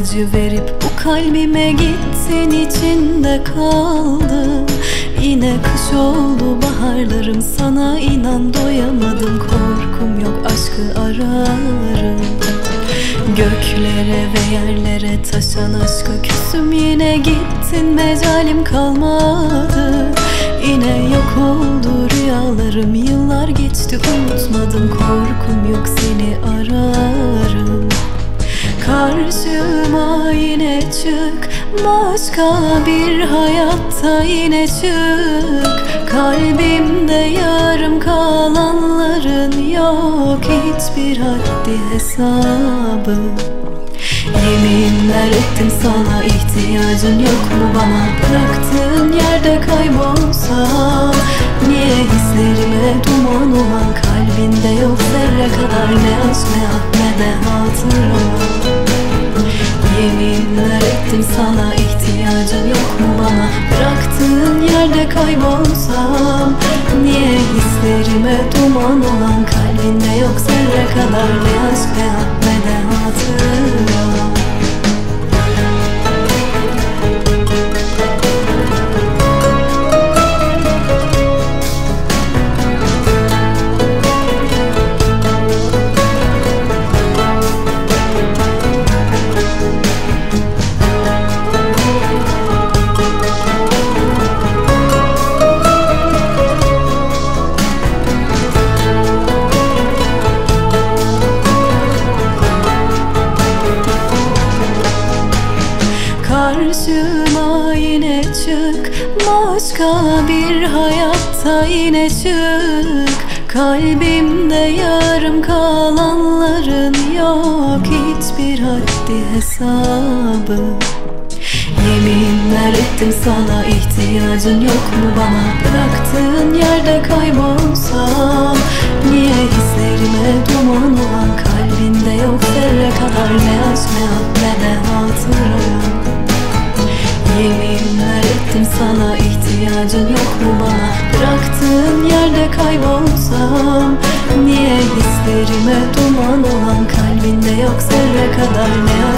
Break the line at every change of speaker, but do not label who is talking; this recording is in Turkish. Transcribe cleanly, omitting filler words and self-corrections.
acı verip bu kalbime gittin, içinde kaldım. Yine kış oldu baharlarım, sana inan doyamadım. Korkum yok, aşkı ararım. Göklere ve yerlere taşan aşka küsüm, yine gittin, mecalim kalmadı. Yine yok oldu rüyalarım, yıllar geçti unutmadım. Korkum yok, seni ararım. Karşıma yine çık, başka bir hayatta yine çık. Kalbimde yarım kalanların yok hiçbir haddi hesabı. Yeminler ettim sana, ihtiyacın yok mu bana? Bıraktığın yerde kaybolsam, niye hislerime duman olan kalbinde yok zerre kadar ne aşk ne ah ne de hatıra. Yeminler ettim sana, ihtiyacın yok mu bana? Bıraktığın yerde kaybolsam, niye hislerime duman olan kalbinde yok zerre kadar ne aşk ne ah ne de hatıra. Karşıma yine çık, başka bir hayatta yine çık. Kalbimde yarım kalanların yok hiçbir haddi hesabı. Yeminler ettim sana, ihtiyacın yok mu bana? Bıraktığın yerde kaybolsam, niye hislerime duman olan kalbinde yok zerre kadar ne aşk ne ah ne de hatıra. Yeminler ettim sana, ihtiyacın yok mu bana? Bıraktığın yerde kaybolsam, niye hislerime duman olan kalbinde yok zerre kadar ne